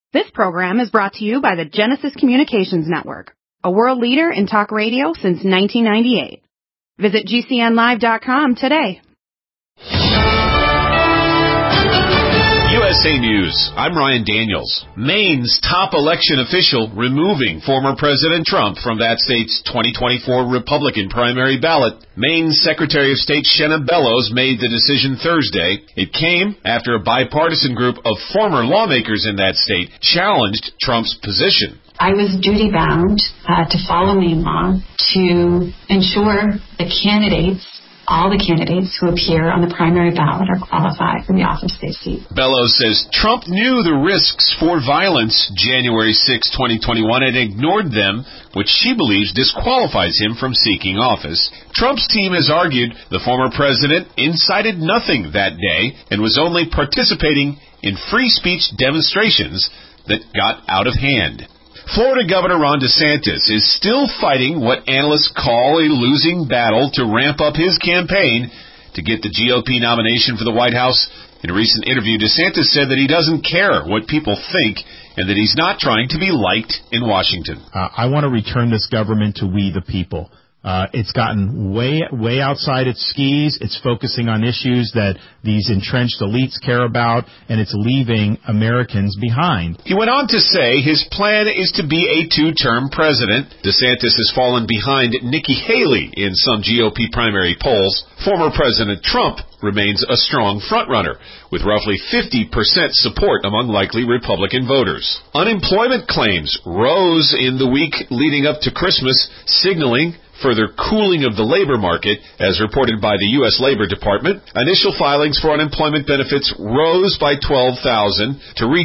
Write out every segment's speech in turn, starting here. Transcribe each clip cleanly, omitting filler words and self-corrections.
This program is brought to you by the Genesis Communications Network, a world leader in talk radio since 1998. Visit GCNlive.com today. USA News, I'm Ryan Daniels. Maine's top election official removing former President Trump from that state's 2024 Republican primary ballot. Maine's Secretary of State Shenna Bellows made the decision Thursday. It came after a bipartisan group of former lawmakers in that state challenged Trump's position. I was duty-bound to follow Maine law to ensure all the candidates who appear on the primary ballot are qualified for the office they seek. Bellows says Trump knew the risks for violence January 6, 2021, and ignored them, which she believes disqualifies him from seeking office. Trump's team has argued the former president incited nothing that day and was only participating in free speech demonstrations that got out of hand. Florida Governor Ron DeSantis is still fighting what analysts call a losing battle to ramp up his campaign to get the GOP nomination for the White House. In a recent interview, DeSantis said that he doesn't care what people think and that he's not trying to be liked in Washington. I want to return this government to we the people. It's gotten way outside its skis. It's focusing on issues that these entrenched elites care about, and it's leaving Americans behind. He went on to say his plan is to be a two-term president. DeSantis has fallen behind Nikki Haley in some GOP primary polls. Former President Trump remains a strong frontrunner, with roughly 50% support among likely Republican voters. Unemployment claims rose in the week leading up to Christmas, signaling further cooling of the labor market, as reported by the U.S. Labor Department. Initial filings for unemployment benefits rose by 12,000 to reach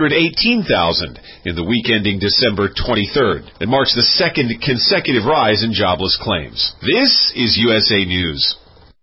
218,000 in the week ending December 23rd. It marks the second consecutive rise in jobless claims. This is USA News.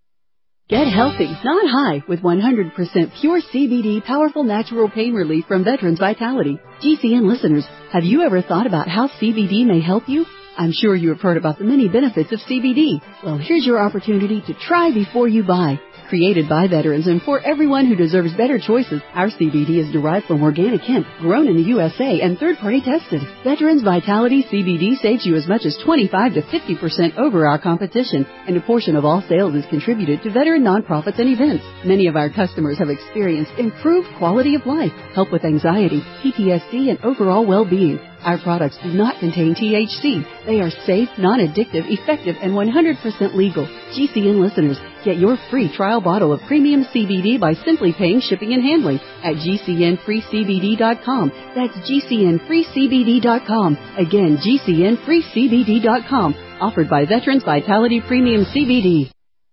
Get healthy, not high, with 100% pure CBD powerful natural pain relief from Veterans Vitality. GCN listeners, have you ever thought about how CBD may help you? I'm sure you have heard about the many benefits of CBD. Well, here's your opportunity to try before you buy. Created by veterans and for everyone who deserves better choices, our CBD is derived from organic hemp, grown in the USA and third-party tested. Veterans Vitality CBD saves you as much as 25 to 50% over our competition, and a portion of all sales is contributed to veteran nonprofits and events. Many of our customers have experienced improved quality of life, help with anxiety, PTSD, and overall well-being. Our products do not contain THC. They are safe, non-addictive, effective, and 100% legal. GCN listeners, get your free trial bottle of premium CBD by simply paying shipping and handling at GCNFreeCBD.com. That's GCNFreeCBD.com. Again, GCNFreeCBD.com. Offered by Veterans Vitality Premium CBD.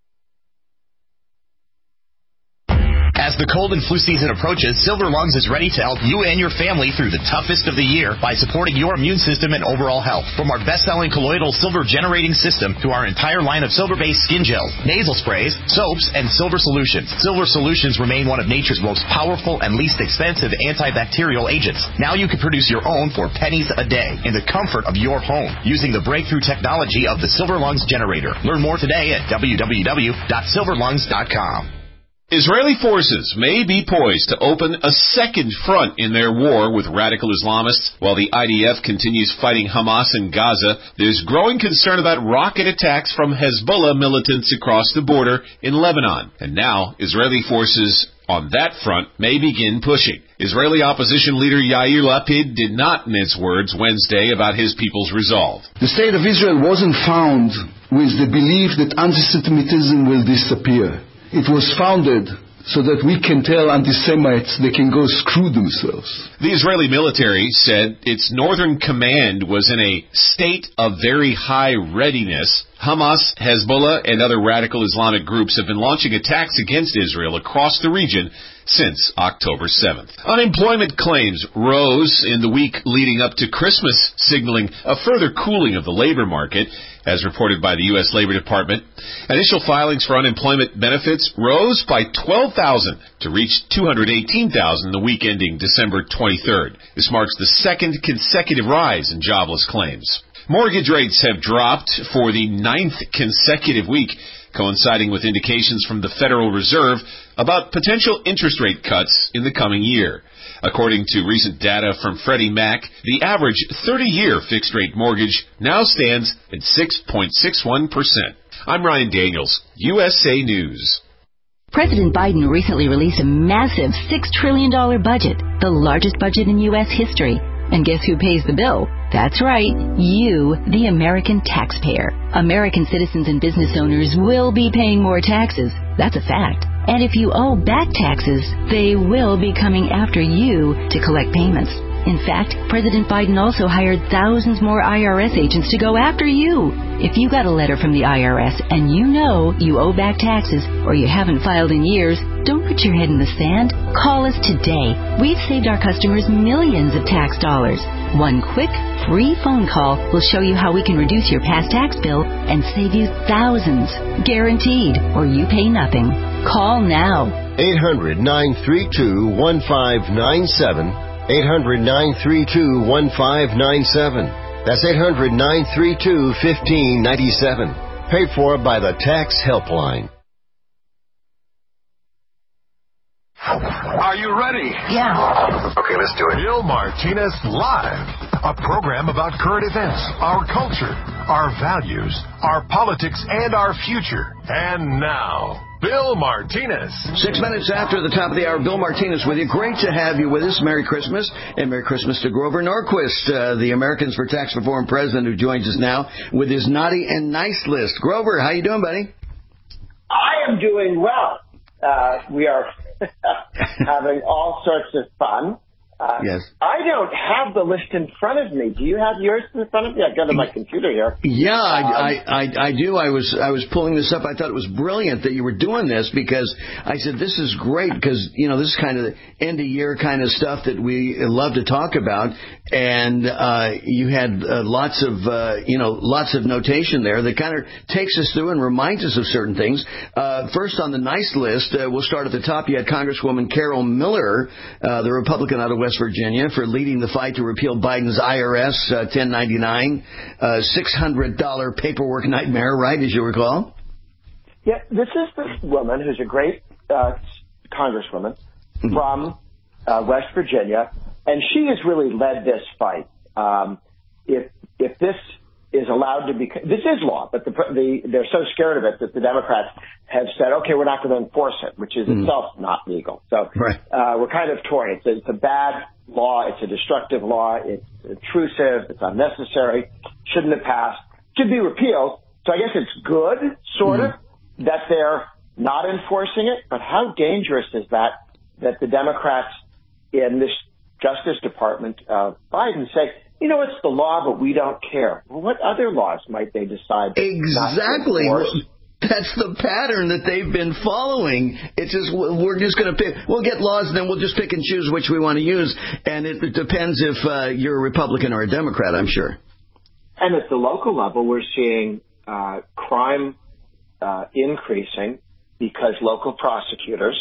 As the cold and flu season approaches, Silver Lungs is ready to help you and your family through the toughest of the year by supporting your immune system and overall health. From our best-selling colloidal silver generating system to our entire line of silver-based skin gels, nasal sprays, soaps, and silver solutions. Silver solutions remain one of nature's most powerful and least expensive antibacterial agents. Now you can produce your own for pennies a day in the comfort of your home using the breakthrough technology of the Silver Lungs generator. Learn more today at www.silverlungs.com. Israeli forces may be poised to open a second front in their war with radical Islamists. While the IDF continues fighting Hamas in Gaza, there's growing concern about rocket attacks from Hezbollah militants across the border in Lebanon. And now, Israeli forces on that front may begin pushing. Israeli opposition leader Yair Lapid did not mince words Wednesday about his people's resolve. The state of Israel wasn't found with the belief that anti-Semitism will disappear. It was founded so that we can tell anti-Semites they can go screw themselves. The Israeli military said its northern command was in a state of very high readiness. Hamas, Hezbollah, and other radical Islamic groups have been launching attacks against Israel across the region since October 7th. Unemployment claims rose in the week leading up to Christmas, signaling a further cooling of the labor market, as reported by the U.S. Labor Department. Initial filings for unemployment benefits rose by 12,000 to reach 218,000 the week ending December 23rd. This marks the second consecutive rise in jobless claims. Mortgage rates have dropped for the 9th consecutive week. coinciding with indications from the Federal Reserve about potential interest rate cuts in the coming year. According to recent data from Freddie Mac, the average 30-year fixed-rate mortgage now stands at 6.61%. I'm Ryan Daniels, USA News. President Biden recently released a massive $6 trillion budget, the largest budget in U.S. history. And guess who pays the bill? That's right, you, the American taxpayer. American citizens and business owners will be paying more taxes. That's a fact. And if you owe back taxes, they will be coming after you to collect payments. In fact, President Biden also hired thousands more IRS agents to go after you. If you got a letter from the IRS and you know you owe back taxes or you haven't filed in years, don't put your head in the sand. Call us today. We've saved our customers millions of tax dollars. One quick, free phone call will show you how we can reduce your past tax bill and save you thousands. Guaranteed, or you pay nothing. Call now. 800-932-1597. 800-932-1597. That's 800-932-1597. Paid for by the Tax Helpline. Are you ready? Yeah. Okay, let's do it. Bill Martinez Live. A program about current events, our culture, our values, our politics, and our future. And now, Bill Martinez. 6 minutes after the top of the hour, Bill Martinez with you. Great to have you with us. Merry Christmas. And Merry Christmas to Grover Norquist, the Americans for Tax Reform president, who joins us now with his naughty and nice list. Grover, how you doing, buddy? I am doing well. We are having all sorts of fun. Yes. I don't have the list in front of me. Do you have yours in front of me? I've got it on my computer here. Yeah, I do. I was pulling this up. I thought it was brilliant that you were doing this because I said, this is great because, you know, this is kind of the end of year kind of stuff that we love to talk about. And you had lots of notation there that kind of takes us through and reminds us of certain things. First on the nice list, we'll start at the top. You had Congresswoman Carol Miller, the Republican out of West Virginia, for leading the fight to repeal Biden's IRS 1099 $600 paperwork nightmare, right, as you recall? Yeah, this is this woman who's a great congresswoman from West Virginia, and she has really led this fight. If this is allowed to be, this is law, but they're so scared of it that the Democrats have said, okay, we're not going to enforce it, which is itself not legal. So we're kind of torn. It's a bad law. It's a destructive law. It's intrusive. It's unnecessary. Shouldn't have passed. Should be repealed. So I guess it's good, sort of, that they're not enforcing it. But how dangerous is that the Democrats in this Justice Department of Biden say, you know, it's the law, but we don't care. Well, what other laws might they decide? Exactly. That's the pattern that they've been following. It's just, we're just going to pick, we'll get laws and then we'll just pick and choose which we want to use. And it depends if you're a Republican or a Democrat, I'm sure. And at the local level, we're seeing crime increasing because local prosecutors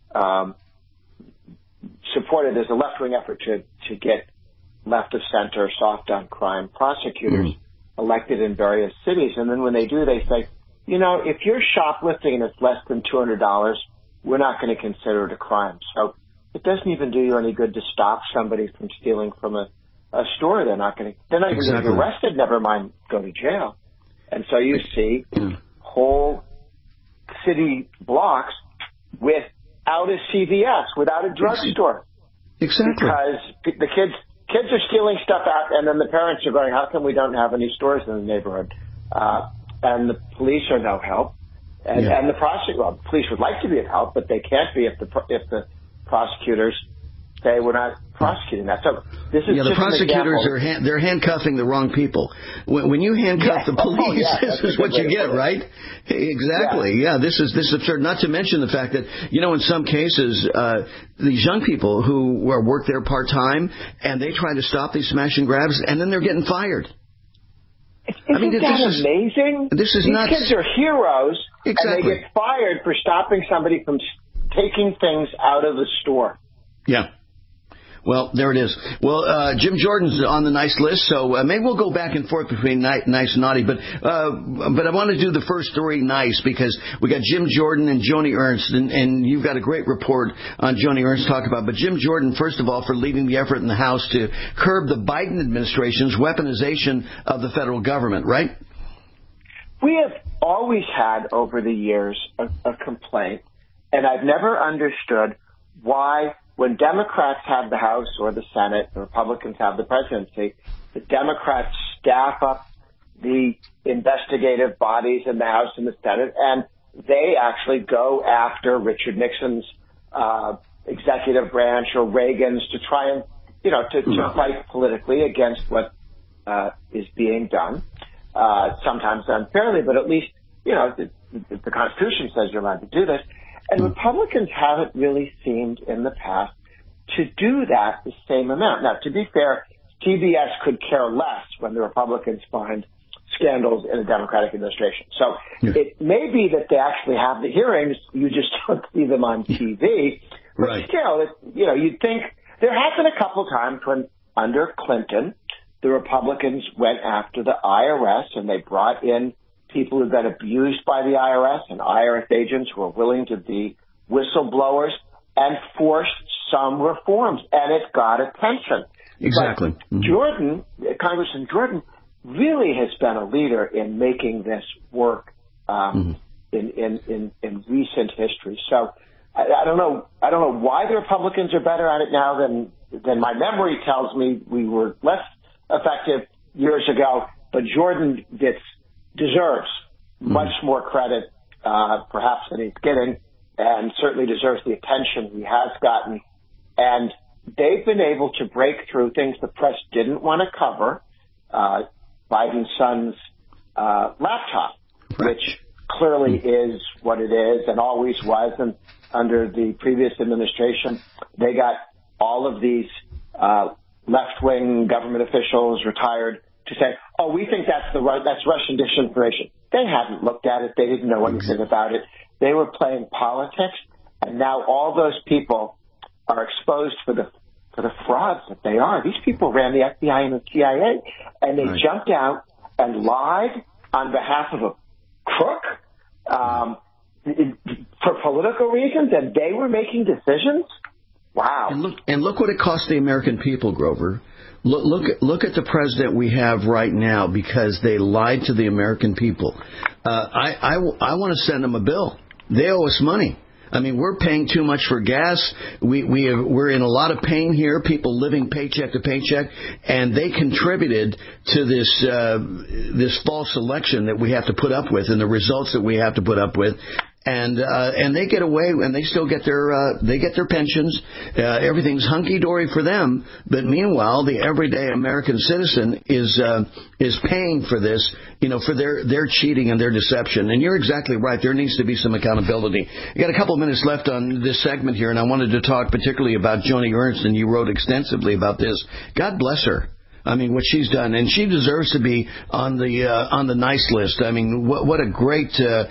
supported as a left-wing effort to get left of center, soft on crime prosecutors elected in various cities. And then when they do, they say, you know, if you're shoplifting and it's less than $200, we're not going to consider it a crime. So it doesn't even do you any good to stop somebody from stealing from a store. They're not even going to be arrested, never mind go to jail. And so you see whole city blocks without a CVS, without a drugstore. Exactly. Because the kids are stealing stuff out, and then the parents are going, how come we don't have any stores in the neighborhood? And the police are no help. And the police would like to be of help, but they can't be if the prosecutors say we're not prosecuting that. So this is the prosecutors they're handcuffing the wrong people. When you handcuff the police, this is what you get, right? Exactly. Yeah, this is absurd. Not to mention the fact that, you know, in some cases, these young people who work there part time and they try to stop these smash and grabs, and then they're getting fired. Isn't that amazing? This is nuts. These kids are heroes, exactly. And they get fired for stopping somebody from taking things out of the store. Yeah. Well, there it is. Well, Jim Jordan's on the nice list, so maybe we'll go back and forth between nice and naughty. But I want to do the first story nice, because we got Jim Jordan and Joni Ernst, and you've got a great report on Joni Ernst to talk about. But Jim Jordan, first of all, for leading the effort in the House to curb the Biden administration's weaponization of the federal government, right? We have always had over the years a complaint, and I've never understood why, when Democrats have the House or the Senate, the Republicans have the presidency, the Democrats staff up the investigative bodies in the House and the Senate, and they actually go after Richard Nixon's executive branch or Reagan's to try and, to fight politically against what is being done, sometimes unfairly, but at least, the Constitution says you're allowed to do this. And Republicans haven't really seemed in the past to do that the same amount. Now, to be fair, CBS could care less when the Republicans find scandals in a Democratic administration. So it may be that they actually have the hearings, you just don't see them on TV. But still, you'd think there have been a couple times when under Clinton, the Republicans went after the IRS and they brought in people who've been abused by the IRS and IRS agents who are willing to be whistleblowers and forced some reforms, and it got attention. Exactly. But Congressman Jordan really has been a leader in making this work in recent history. So I don't know why the Republicans are better at it now than my memory tells me. We were less effective years ago, but Jordan deserves much more credit, perhaps, than he's getting, and certainly deserves the attention he has gotten. And they've been able to break through things the press didn't want to cover. Biden's son's laptop, which clearly is what it is and always was. And under the previous administration, they got all of these left-wing government officials, retired, to say, we think that's Russian disinformation. They hadn't looked at it. They didn't know anything about it. They were playing politics, and now all those people are exposed for the frauds that they are. These people ran the FBI and the CIA, and they jumped out and lied on behalf of a crook for political reasons, and they were making decisions. Wow! And look what it cost the American people, Grover. Look at the president we have right now, because they lied to the American people. I want to send them a bill. They owe us money. I mean, we're paying too much for gas. We're in a lot of pain here, people living paycheck to paycheck, and they contributed to this false election that we have to put up with and the results that we have to put up with. And they get away, and they still get their pensions. Everything's hunky dory for them. But meanwhile, the everyday American citizen is paying for this, for their cheating and their deception. And you're exactly right. There needs to be some accountability. We got a couple of minutes left on this segment here, and I wanted to talk particularly about Joni Ernst, and you wrote extensively about this. God bless her. I mean, what she's done, and she deserves to be on the nice list. I mean, what a great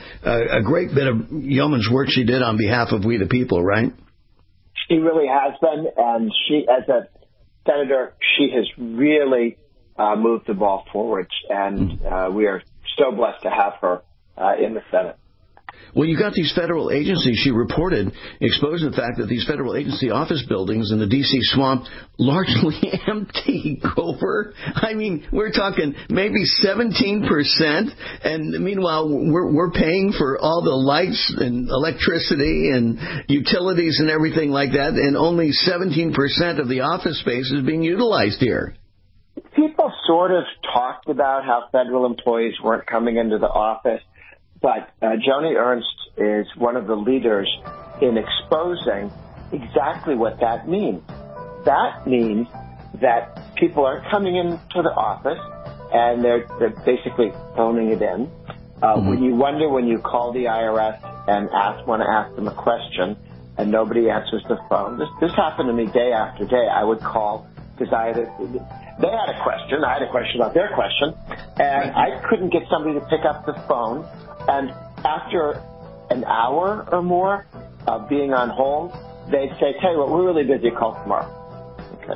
bit of yeoman's work she did on behalf of we the people, right? She really has been, and she, as a senator, she has really moved the ball forward, and we are so blessed to have her in the Senate. Well, you got these federal agencies, she reported, exposing the fact that these federal agency office buildings in the D.C. swamp largely empty, Grover. I mean, we're talking maybe 17%, and meanwhile, we're paying for all the lights and electricity and utilities and everything like that, and only 17% of the office space is being utilized here. People sort of talked about how federal employees weren't coming into the office. But Joni Ernst is one of the leaders in exposing exactly what that means. That means that people are coming into the office and they're basically phoning it in. When you wonder when you call the IRS and want to ask them a question and nobody answers the phone. This happened to me day after day. I would call because they had a question. I had a question about their question, and I couldn't get somebody to pick up the phone. And after an hour or more of being on hold, they'd say, "Tell you what, we're really busy. Call tomorrow." Okay.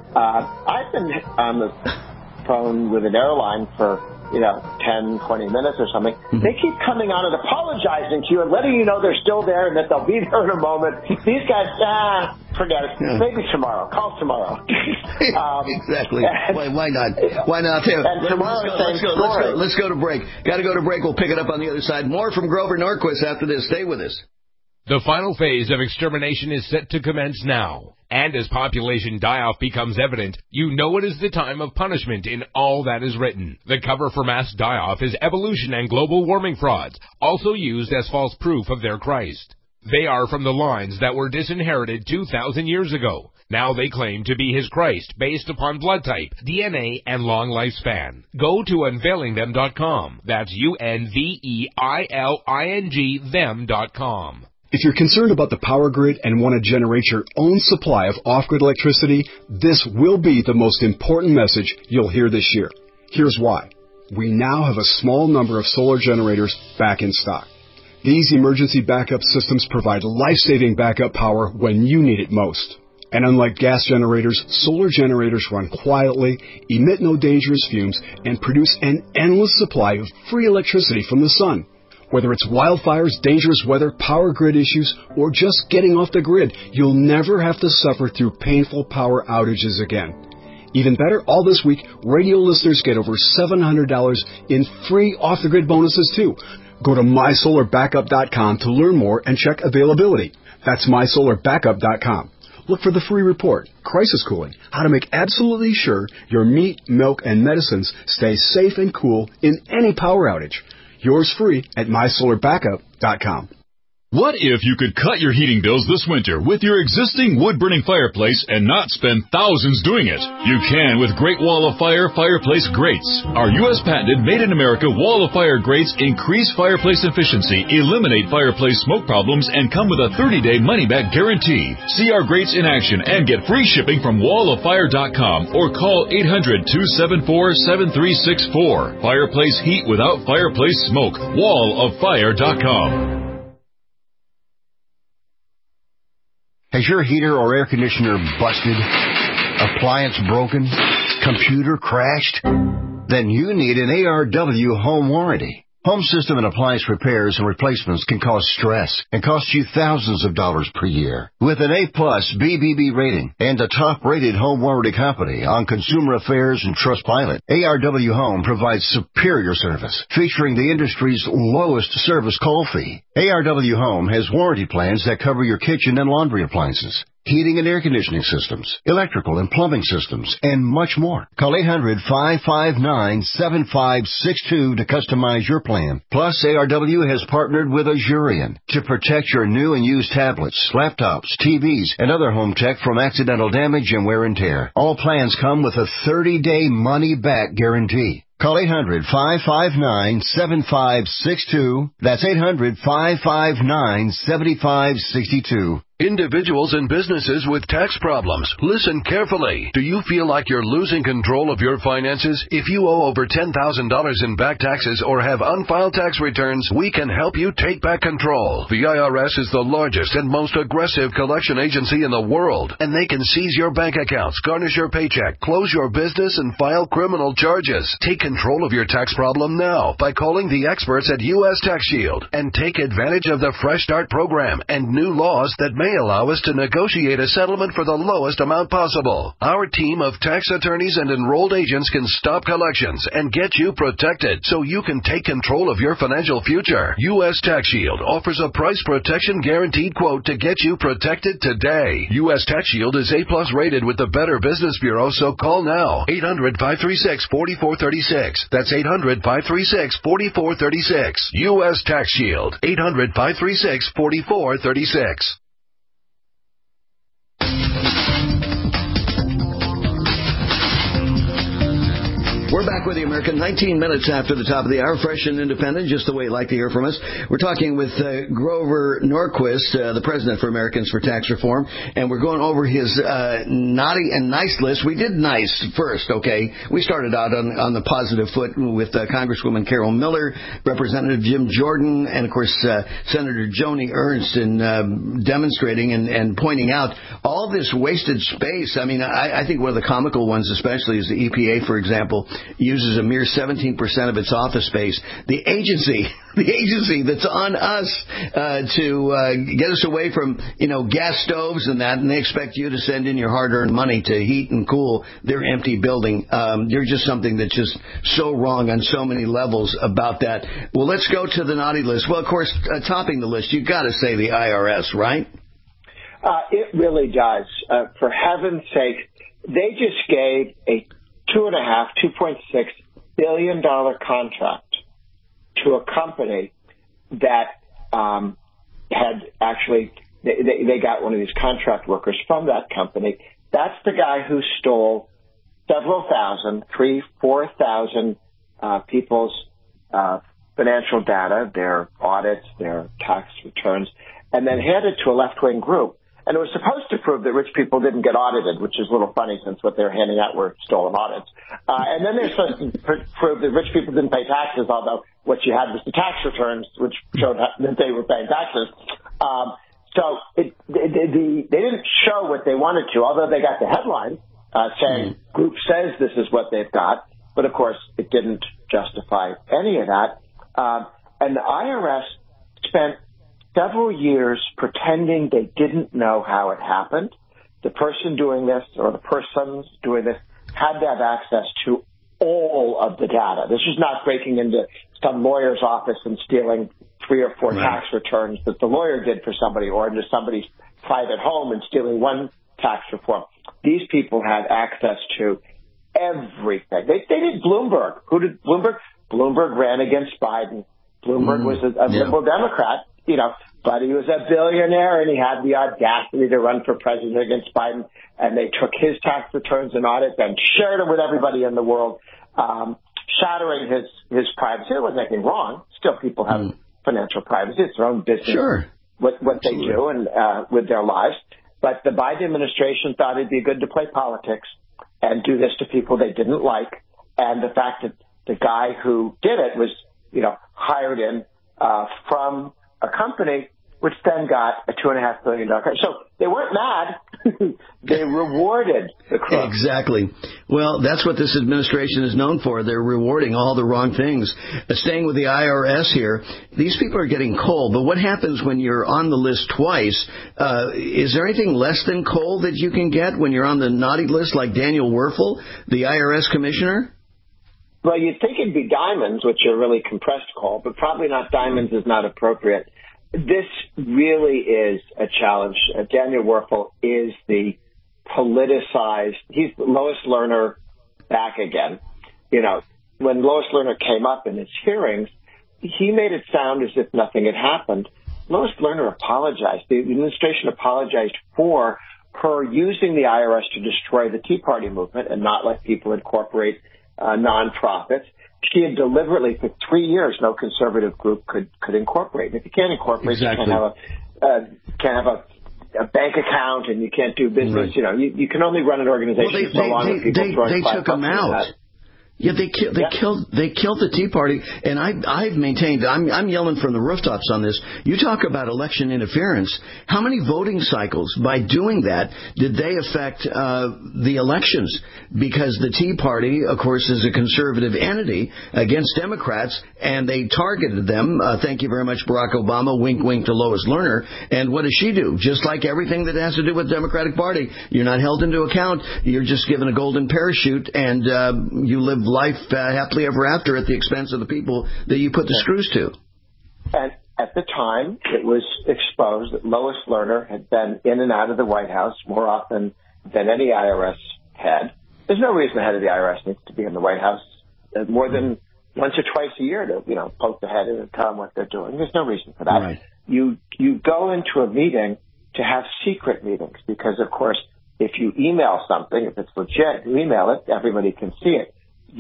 I've been on the phone with an airline for 10, 20 minutes or something. Mm-hmm. They keep coming on and apologizing to you and letting you know they're still there and that they'll be there in a moment. These guys, forget it. Yeah. Maybe tomorrow. Call tomorrow. Exactly. Why not? Why not? Let's go to break. Got to go to break. We'll pick it up on the other side. More from Grover Norquist after this. Stay with us. The final phase of extermination is set to commence now. And as population die-off becomes evident, you know it is the time of punishment in all that is written. The cover for mass die-off is evolution and global warming frauds, also used as false proof of their Christ. They are from the lines that were disinherited 2,000 years ago. Now they claim to be his Christ based upon blood type, DNA, and long lifespan. Go to unveilingthem.com. That's UNVEILING them.com. If you're concerned about the power grid and want to generate your own supply of off-grid electricity, this will be the most important message you'll hear this year. Here's why. We now have a small number of solar generators back in stock. These emergency backup systems provide life-saving backup power when you need it most. And unlike gas generators, solar generators run quietly, emit no dangerous fumes, and produce an endless supply of free electricity from the sun. Whether it's wildfires, dangerous weather, power grid issues, or just getting off the grid, you'll never have to suffer through painful power outages again. Even better, all this week, radio listeners get over $700 in free off-the-grid bonuses, too. Go to mysolarbackup.com to learn more and check availability. That's mysolarbackup.com. Look for the free report, Crisis Cooling, how to make absolutely sure your meat, milk, and medicines stay safe and cool in any power outage. Yours free at mysolarbackup.com. What if you could cut your heating bills this winter with your existing wood-burning fireplace and not spend thousands doing it? You can with Great Wall of Fire fireplace grates. Our U.S. patented made-in-America Wall of Fire grates increase fireplace efficiency, eliminate fireplace smoke problems, and come with a 30-day money-back guarantee. See our grates in action and get free shipping from walloffire.com or call 800-274-7364. Fireplace heat without fireplace smoke. walloffire.com. Has your heater or air conditioner busted? Appliance broken? Computer crashed? Then you need an ARW home warranty. Home system and appliance repairs and replacements can cause stress and cost you thousands of dollars per year. With an A-plus BBB rating and a top-rated home warranty company on Consumer Affairs and Trustpilot, ARW Home provides superior service, featuring the industry's lowest service call fee. ARW Home has warranty plans that cover your kitchen and laundry appliances, heating and air conditioning systems, electrical and plumbing systems, and much more. Call 800-559-7562 to customize your plan. Plus, ARW has partnered with Azurion to protect your new and used tablets, laptops, TVs, and other home tech from accidental damage and wear and tear. All plans come with a 30-day money-back guarantee. Call 800-559-7562. That's 800-559-7562. Individuals and businesses with tax problems, listen carefully. Do you feel like you're losing control of your finances? If you owe over $10,000 in back taxes or have unfiled tax returns, we can help you take back control. The IRS is the largest and most aggressive collection agency in the world, and they can seize your bank accounts, garnish your paycheck, close your business, and file criminal charges. Take control of your tax problem now by calling the experts at U.S. Tax Shield and take advantage of the Fresh Start program and new laws that may allow us to negotiate a settlement for the lowest amount possible. Our team of tax attorneys and enrolled agents can stop collections and get you protected so you can take control of your financial future. U.S. Tax Shield offers a price protection guaranteed quote to get you protected today. U.S. Tax Shield is A+ rated with the Better Business Bureau, so call now. 800-536-4436. That's 800-536-4436. U.S. Tax Shield. 800-536-4436. We're back with you, America. 19 minutes after the top of the hour, fresh and independent, just the way you like to hear from us. We're talking with Grover Norquist, the president for Americans for Tax Reform, and we're going over his naughty and nice list. We did nice first, okay? We started out on the positive foot with Congresswoman Carol Miller, Representative Jim Jordan, and, of course, Senator Joni Ernst in demonstrating and pointing out all this wasted space. I mean, I think one of the comical ones especially is the EPA, for example, uses a mere 17% of its office space. The agency that's on us to get us away from, gas stoves and that, and they expect you to send in your hard-earned money to heat and cool their empty building. You're just something that's just so wrong on so many levels about that. Well, let's go to the naughty list. Well, of course, topping the list, you've got to say the IRS, right? It really does. For heaven's sake, they just gave a $2.6 billion contract to a company that had actually, they got one of these contract workers from that company. That's the guy who stole several thousand, 4,000 people's financial data, their audits, their tax returns, and then handed to a left-wing group. And it was supposed to prove that rich people didn't get audited, which is a little funny since what they're handing out were stolen audits. And then they're supposed to prove that rich people didn't pay taxes, although what you had was the tax returns, which showed that they were paying taxes. So they didn't show what they wanted to, although they got the headline saying group says this is what they've got. But, of course, it didn't justify any of that. And the IRS spent several years pretending they didn't know how it happened. The person doing this or the persons doing this had to have access to all of the data. This is not breaking into some lawyer's office and stealing 3 or 4 tax returns that the lawyer did for somebody, or into somebody's private home and stealing one tax reform. These people had access to everything. They did Bloomberg. Who did Bloomberg? Bloomberg ran against Biden. Bloomberg was a liberal Democrat, but he was a billionaire and he had the audacity to run for president against Biden. And they took his tax returns and audits and shared them with everybody in the world, shattering his privacy. There wasn't anything wrong. Still, people have financial privacy. It's their own business. Sure. What they do and with their lives. But the Biden administration thought it'd be good to play politics and do this to people they didn't like. And the fact that the guy who did it was, hired in from a company, which then got a $2.5 billion contract. So they weren't mad. They rewarded the crooks. Exactly. Well, that's what this administration is known for. They're rewarding all the wrong things. Staying with the IRS here, these people are getting coal. But what happens when you're on the list twice? Is there anything less than coal that you can get when you're on the naughty list, like Daniel Werfel, the IRS commissioner? Well, you'd think it'd be diamonds, which are really compressed coal, but probably not. Diamonds is not appropriate. This really is a challenge. Daniel Werfel is the politicized, he's Lois Lerner back again. When Lois Lerner came up in his hearings, he made it sound as if nothing had happened. Lois Lerner apologized. The administration apologized for her using the IRS to destroy the Tea Party movement and not let people incorporate nonprofits. She had deliberately, for 3 years, no conservative group could incorporate. And if you can't incorporate, you can't have a bank account, and you can't do business. Right. You can only run an organization so long as people they took them out. Yeah, they killed the Tea Party, and I've maintained, I'm yelling from the rooftops on this. You talk about election interference. How many voting cycles, by doing that, did they affect the elections? Because the Tea Party, of course, is a conservative entity against Democrats, and they targeted them. Thank you very much, Barack Obama. Wink, wink to Lois Lerner. And what does she do? Just like everything that has to do with the Democratic Party, you're not held into account. You're just given a golden parachute, and you live life happily ever after at the expense of the people that you put the screws to. And at the time, it was exposed that Lois Lerner had been in and out of the White House more often than any IRS head. There's no reason the head of the IRS needs to be in the White House more than once or twice a year to, poke the head in and tell them what they're doing. There's no reason for that. Right. You go into a meeting to have secret meetings because, of course, if you email something, if it's legit, you email it, everybody can see it. You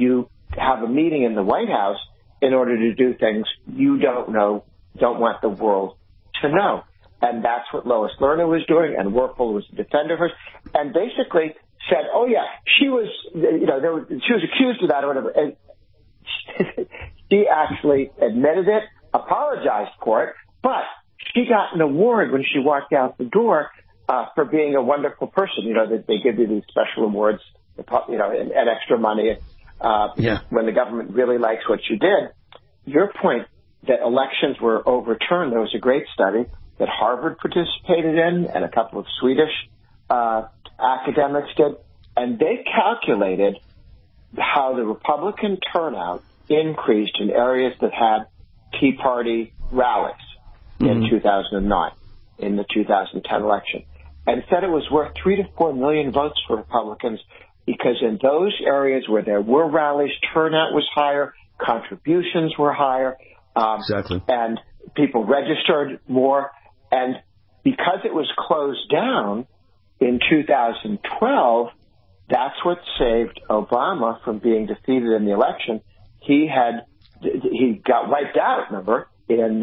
have a meeting in the White House in order to do things you don't want the world to know. And that's what Lois Lerner was doing, and Werfel was a defender of hers, and basically said, oh, yeah, she was accused of that or whatever. And she actually admitted it, apologized for it, but she got an award when she walked out the door for being a wonderful person. That they give you these special awards, and extra money when the government really likes what you did. Your point that elections were overturned, there was a great study that Harvard participated in and a couple of Swedish academics did, and they calculated how the Republican turnout increased in areas that had Tea Party rallies in 2009, in the 2010 election, and said it was worth 3 to 4 million votes for Republicans because in those areas where there were rallies, turnout was higher, contributions were higher, and people registered more. And because it was closed down in 2012, that's what saved Obama from being defeated in the election. He got wiped out, remember, in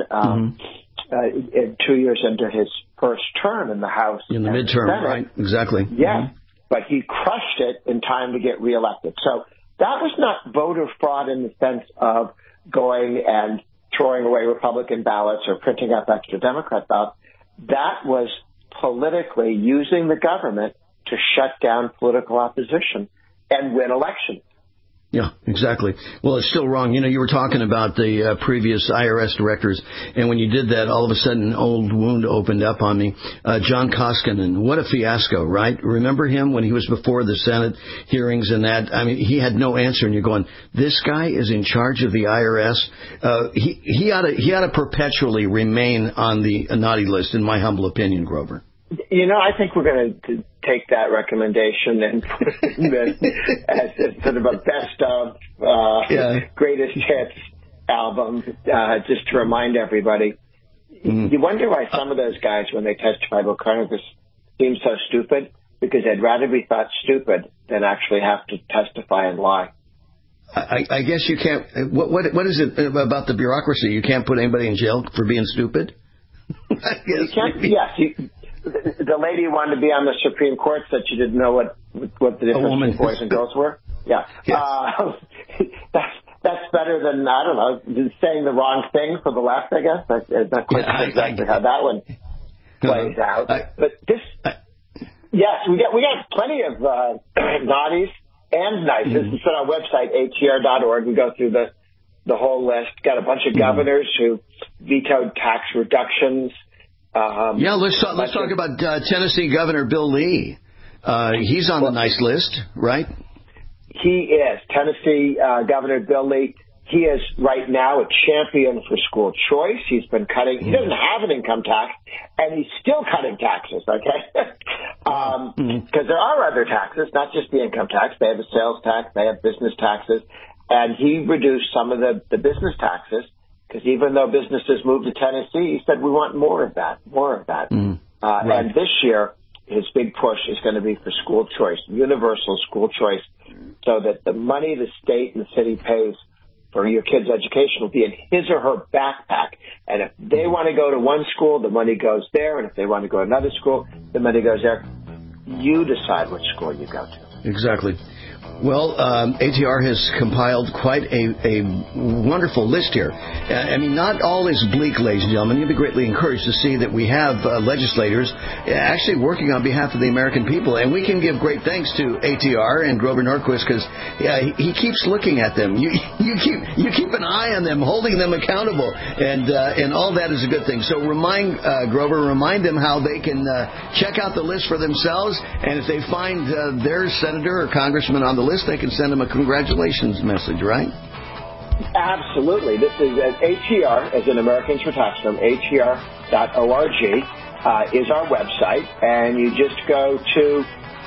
2 years into his first term in the House. In the midterm, right? Exactly. Yeah. But he crushed it in time to get reelected. So that was not voter fraud in the sense of going and throwing away Republican ballots or printing up extra Democrat ballots. That was politically using the government to shut down political opposition and win elections. Yeah, exactly. Well, it's still wrong. You were talking about the previous IRS directors, and when you did that, all of a sudden an old wound opened up on me. John Koskinen, what a fiasco, right? Remember him when he was before the Senate hearings and that? I mean, he had no answer, and you're going, this guy is in charge of the IRS. He ought to perpetually remain on the naughty list, in my humble opinion, Grover. I think we're going to take that recommendation and put it as sort of a best of greatest hits album, just to remind everybody. You wonder why some of those guys, when they testify about Congress, seem so stupid, because they'd rather be thought stupid than actually have to testify and lie. I guess you can't. What is it about the bureaucracy? You can't put anybody in jail for being stupid? You can't. Yes. The lady who wanted to be on the Supreme Court said she didn't know what the difference between boys and girls were. Yeah. Yes. That's better than, I don't know, saying the wrong thing for the left, I guess. That's quite exactly how that one plays out. But this, yes, we got plenty of naughties and nices. It's on our website, atr.org. We go through the whole list. Got a bunch of governors who vetoed tax reductions. Let's talk about Tennessee Governor Bill Lee. He's on the nice list, right? He is. Tennessee Governor Bill Lee, he is right now a champion for school choice. He's been cutting. He doesn't have an income tax, and he's still cutting taxes, okay? Because there are other taxes, not just the income tax. They have a sales tax. They have business taxes. And he reduced some of the business taxes. Because even though businesses moved to Tennessee, he said, we want more of that. Right. And this year, his big push is going to be for school choice, universal school choice, so that the money the state and the city pays for your kid's education will be in his or her backpack. And if they want to go to one school, the money goes there. And if they want to go to another school, the money goes there. You decide which school you go to. Exactly. Well, ATR has compiled quite a wonderful list here. I mean, not all is bleak, ladies and gentlemen. You'll be greatly encouraged to see that we have legislators actually working on behalf of the American people. And we can give great thanks to ATR and Grover Norquist because he keeps looking at them. You keep an eye on them, holding them accountable. And all that is a good thing. So Grover, remind them how they can check out the list for themselves. And if they find their senator or congressman on the list, they can send them a congratulations message, right? Absolutely. This is ATR, as in Americans for Tax Reform, ATR.org is our website, and you just go to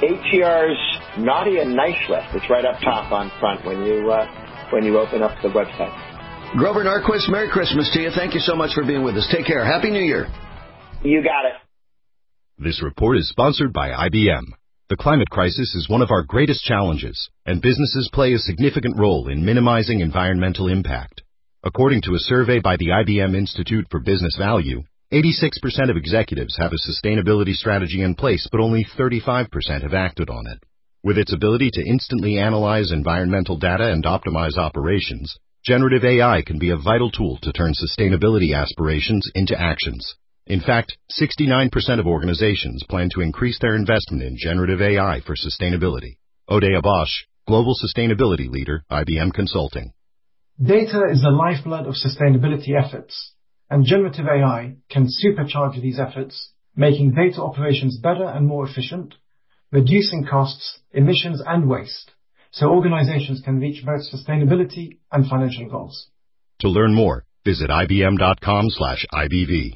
ATR's Naughty and Nice list. It's right up top on front when you open up the website. Grover Norquist, Merry Christmas to you. Thank you so much for being with us. Take care. Happy New Year. You got it. This report is sponsored by IBM. The climate crisis is one of our greatest challenges, and businesses play a significant role in minimizing environmental impact. According to a survey by the IBM Institute for Business Value, 86% of executives have a sustainability strategy in place, but only 35% have acted on it. With its ability to instantly analyze environmental data and optimize operations, generative AI can be a vital tool to turn sustainability aspirations into actions. In fact, 69% of organizations plan to increase their investment in generative AI for sustainability. Odea Bosch, Global Sustainability Leader, IBM Consulting. Data is the lifeblood of sustainability efforts, and generative AI can supercharge these efforts, making data operations better and more efficient, reducing costs, emissions, and waste, so organizations can reach both sustainability and financial goals. To learn more, visit ibm.com/IBV.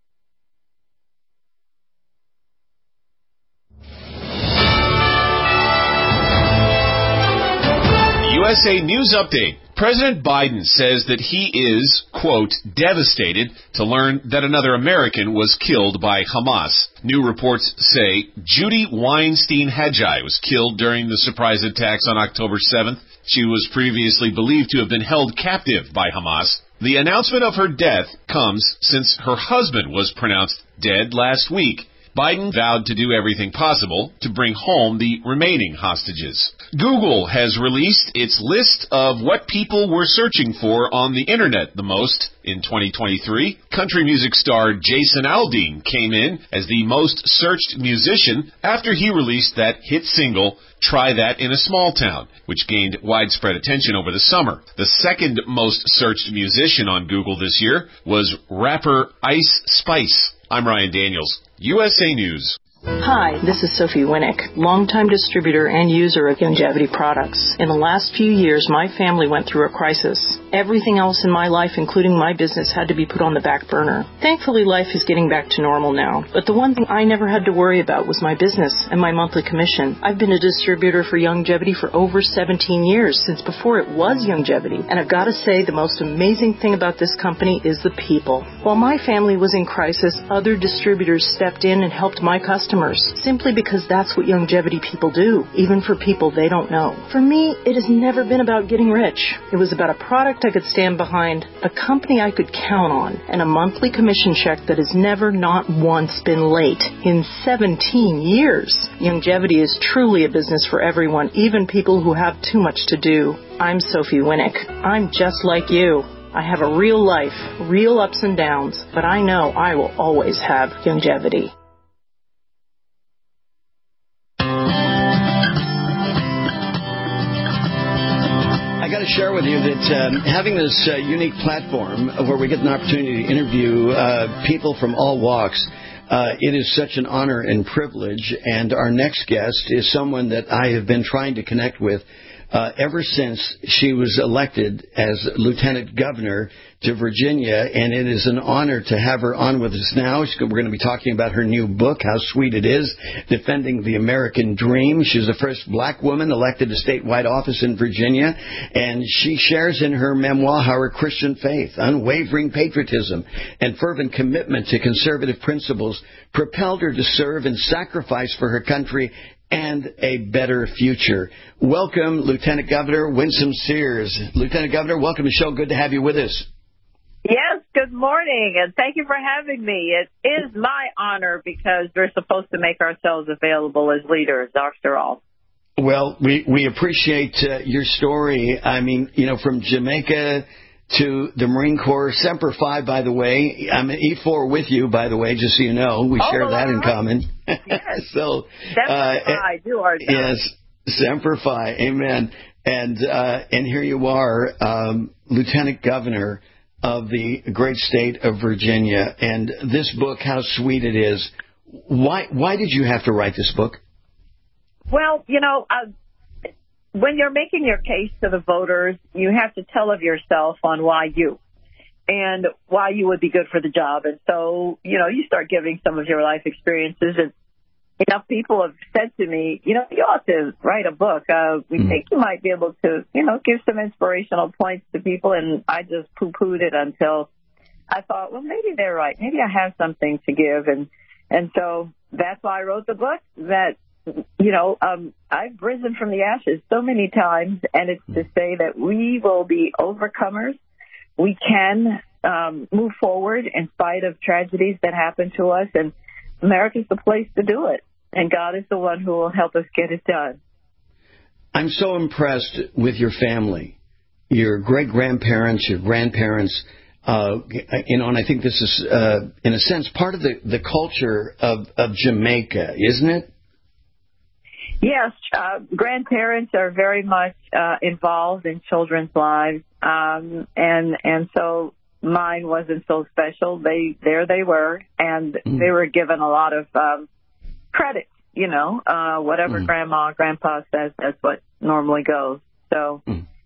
USA News Update. President Biden says that he is, quote, devastated to learn that another American was killed by Hamas. New reports say Judy Weinstein-Haggai was killed during the surprise attacks on October 7th. She was previously believed to have been held captive by Hamas. The announcement of her death comes since her husband was pronounced dead last week. Biden vowed to do everything possible to bring home the remaining hostages. Google has released its list of what people were searching for on the internet the most in 2023. Country music star Jason Aldean came in as the most searched musician after he released that hit single, Try That in a Small Town, which gained widespread attention over the summer. The second most searched musician on Google this year was rapper Ice Spice. I'm Ryan Daniels, USA News. Hi, this is Sophie Winnick, longtime distributor and user of Youngevity products. In the last few years, my family went through a crisis. Everything else in my life, including my business, had to be put on the back burner. Thankfully, life is getting back to normal now. But the one thing I never had to worry about was my business and my monthly commission. I've been a distributor for Youngevity for over 17 years, since before it was Youngevity. And I've got to say, the most amazing thing about this company is the people. While my family was in crisis, other distributors stepped in and helped my customers, simply because that's what Youngevity people do, even for people they don't know. For me, it has never been about getting rich. It was about a product I could stand behind, a company I could count on, and a monthly commission check that has never, not once, been late in 17 years. Youngevity is truly a business for everyone, even people who have too much to do. I'm Sophie Winnick. I'm just like you. I have a real life, real ups and downs, but I know I will always have Youngevity. I got to share with you that having this unique platform where we get an opportunity to interview people from all walks, it is such an honor and privilege. And our next guest is someone that I have been trying to connect with ever since she was elected as Lieutenant Governor to Virginia, and it is an honor to have her on with us now. We're going to be talking about her new book, How Sweet It Is, Defending the American Dream. She's the first black woman elected to statewide office in Virginia, and she shares in her memoir how her Christian faith, unwavering patriotism, and fervent commitment to conservative principles propelled her to serve and sacrifice for her country and a better future. Welcome, Lieutenant Governor Winsome Sears. Lieutenant Governor, welcome to the show. Good to have you with us. Yes, good morning, and thank you for having me. It is my honor because we're supposed to make ourselves available as leaders, after all. Well, we appreciate your story. I mean, you know, from Jamaica to the Marine Corps, Semper Fi, by the way. I'm an E4 with you, by the way, just so you know. We share that in common. Yes. So, Semper Fi, do our job. Yes, Semper Fi, amen. And here you are, Lieutenant Governor of the great state of Virginia. And this book, How Sweet It Is, why did you have to write this book? Well, you know, when you're making your case to the voters, you have to tell of yourself on why you and why you would be good for the job. And so, you know, you start giving some of your life experiences. And enough people have said to me, you know, you ought to write a book. We think you might be able to, you know, give some inspirational points to people. And I just poo-pooed it until I thought, well, maybe they're right. Maybe I have something to give. And so that's why I wrote the book, that I've risen from the ashes so many times, and it's to say that we will be overcomers. We can move forward in spite of tragedies that happen to us, and America's the place to do it, and God is the one who will help us get it done. I'm so impressed with your family, your great-grandparents, your grandparents, and I think this is, in a sense, part of the culture of Jamaica, isn't it? Yes, grandparents are very much involved in children's lives, and so mine wasn't so special. They were, and they were given a lot of credit. Whatever Grandma, Grandpa says, that's what normally goes. So,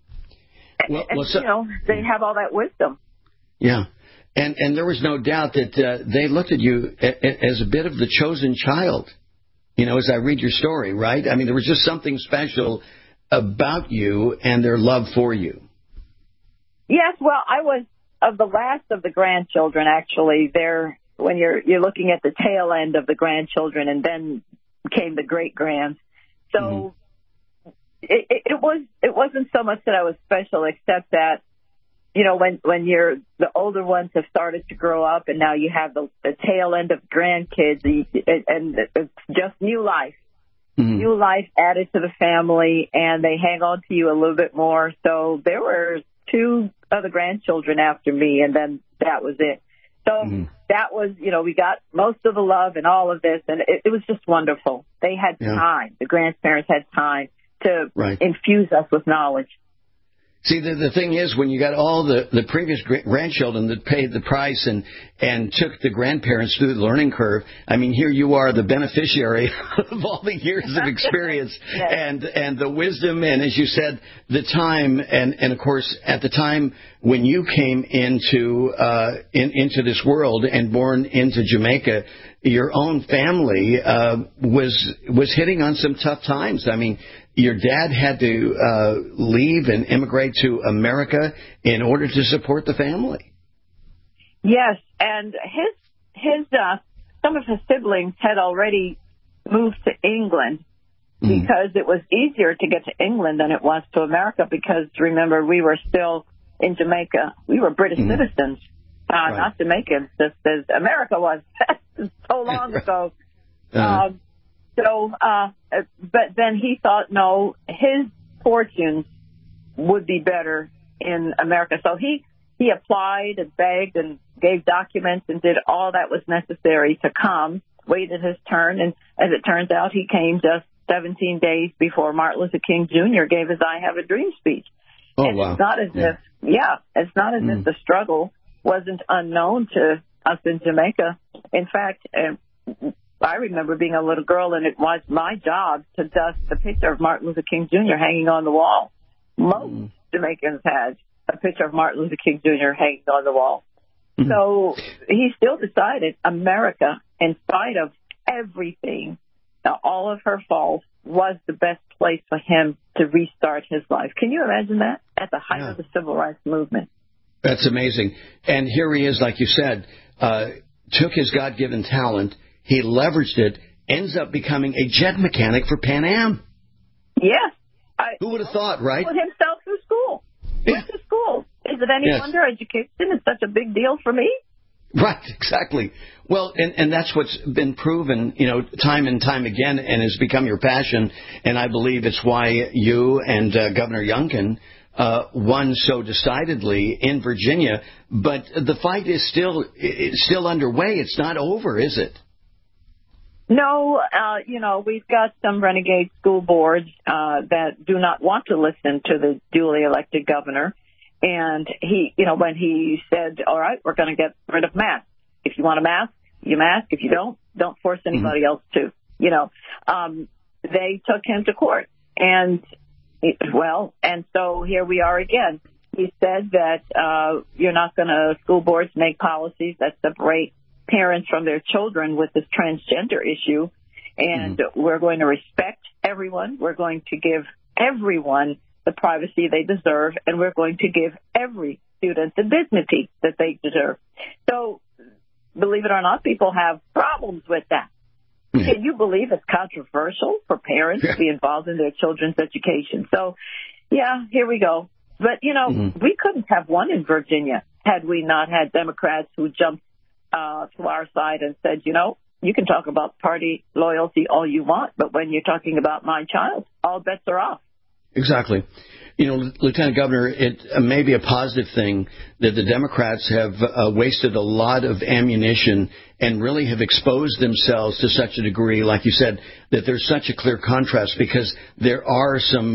they have all that wisdom. Yeah, and there was no doubt that they looked at you as a bit of the chosen child. As I read your story, right? I mean, there was just something special about you and their love for you. Yes, well, I was of the last of the grandchildren, actually. When you're looking at the tail end of the grandchildren, and then came the great-grands. So it wasn't so much that I was special, except that, when the older ones have started to grow up, and now you have the tail end of grandkids, and it's just new life. New life added to the family, and they hang on to you a little bit more. So there were 2 other grandchildren after me, and then that was it. So that was, we got most of the love and all of this, and it was just wonderful. They had time. The grandparents had time to infuse us with knowledge. See, the thing is, when you got all the previous grandchildren that paid the price and took the grandparents through the learning curve, I mean, here you are, the beneficiary of all the years of experience and the wisdom, and as you said, the time, and of course, at the time when you came into this world and born into Jamaica, your own family was hitting on some tough times. I mean, your dad had to leave and immigrate to America in order to support the family. Yes, and his some of his siblings had already moved to England because it was easier to get to England than it was to America, because, remember, we were still in Jamaica. We were British citizens, not Jamaicans, just as America was so long ago. But then he thought, no, his fortunes would be better in America. So he applied and begged and gave documents and did all that was necessary to come, waited his turn, and as it turns out, he came just 17 days before Martin Luther King Jr. gave his I Have a Dream speech. Oh, and wow. It's not as it's not as if the struggle wasn't unknown to us in Jamaica. In fact, I remember being a little girl, and it was my job to dust the picture of Martin Luther King Jr. hanging on the wall. Most Jamaicans had a picture of Martin Luther King Jr. hanging on the wall. So he still decided America, in spite of everything, all of her faults, was the best place for him to restart his life. Can you imagine that? At the height of the Civil Rights Movement. That's amazing. And here he is, like you said, took his God-given talent, he leveraged it, ends up becoming a jet mechanic for Pan Am. Yes. Who would have thought, right? Put himself through school. Went to school. Is it any wonder education is such a big deal for me? Right, exactly. Well, and that's what's been proven, time and time again, and has become your passion. And I believe it's why you and Governor Youngkin won so decidedly in Virginia. But the fight is still underway. It's not over, is it? No, we've got some renegade school boards that do not want to listen to the duly elected governor. And he, when he said, all right, we're going to get rid of masks. If you want a mask, you mask. If you don't force anybody else to. They took him to court. And so here we are again. He said that you're not going to, school boards make policies that separate parents from their children with this transgender issue. And we're going to respect everyone. We're going to give everyone the privacy they deserve, and we're going to give every student the dignity that they deserve. So, believe it or not, people have problems with that. Can you believe it's controversial for parents to be involved in their children's education? So, yeah, here we go. But, we couldn't have won in Virginia had we not had Democrats who jumped to our side and said, you can talk about party loyalty all you want, but when you're talking about my child, all bets are off. Exactly. Lieutenant Governor, it may be a positive thing that the Democrats have wasted a lot of ammunition and really have exposed themselves to such a degree, like you said, that there's such a clear contrast because there are some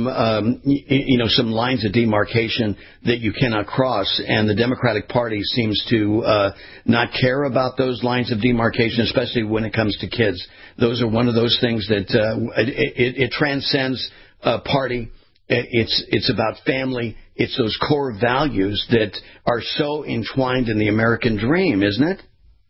lines of demarcation that you cannot cross, and the Democratic Party seems to not care about those lines of demarcation, especially when it comes to kids. Those are one of those things that it transcends party. It's about family. It's those core values that are so entwined in the American dream, isn't it?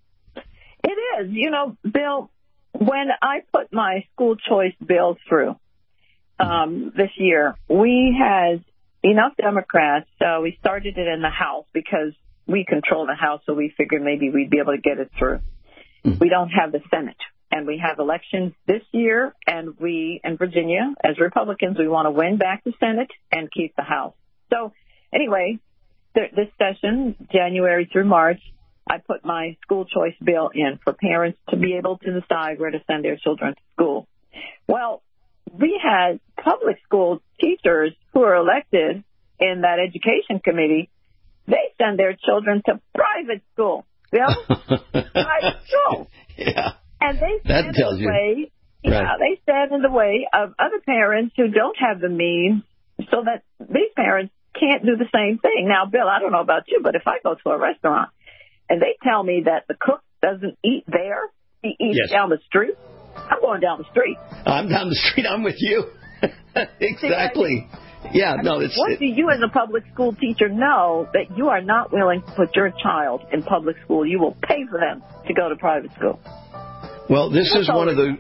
It is. Bill, when I put my school choice bill through this year, we had enough Democrats. We started it in the House because we control the House, so we figured maybe we'd be able to get it through. We don't have the Senate. And we have elections this year, and we, in Virginia, as Republicans, we want to win back the Senate and keep the House. So, anyway, this session, January through March, I put my school choice bill in for parents to be able to decide where to send their children to school. Well, we had public school teachers who are elected in that education committee. They send their children to private school. Bill, private school. Yeah. And they stand in the way, they stand in the way of other parents who don't have the means, so that these parents can't do the same thing. Now, Bill, I don't know about you, but if I go to a restaurant and they tell me that the cook doesn't eat there, he eats down the street, I'm going down the street. I'm down the street. I'm with you. Exactly. Yeah, no, it's... What do you as a public school teacher know that you are not willing to put your child in public school? You will pay for them to go to private school. Well, this is one of the